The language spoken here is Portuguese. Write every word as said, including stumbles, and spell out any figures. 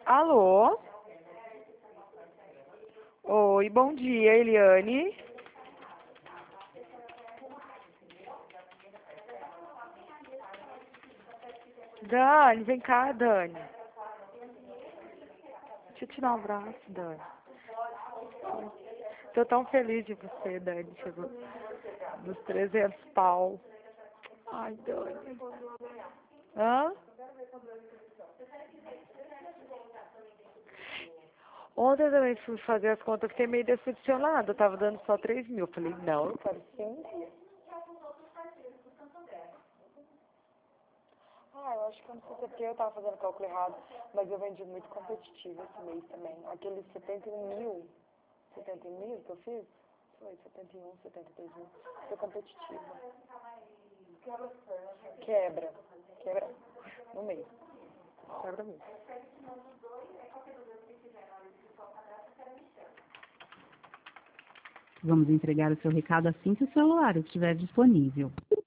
Alô? Oi, bom dia, Eliane. Dani, vem cá, Dani. Deixa eu te dar um abraço, Dani. Tô tão feliz de você, Dani. Chegou dos trezentos pau. Ai, Dani. Hã? Ontem eu também fui fazer as contas, fiquei meio decepcionada. Eu tava dando só três mil. Eu falei, não, eu quero cinco. Ah, eu acho que eu não sei se é porque eu tava fazendo cálculo errado, mas eu vendi muito competitivo esse mês também. Aqueles setenta e um mil, setenta e um mil que eu fiz, foi setenta e um, setenta e dois mil, foi competitiva. Quebra, quebra no mês, quebra mesmo. Vamos entregar o seu recado assim que o celular estiver disponível.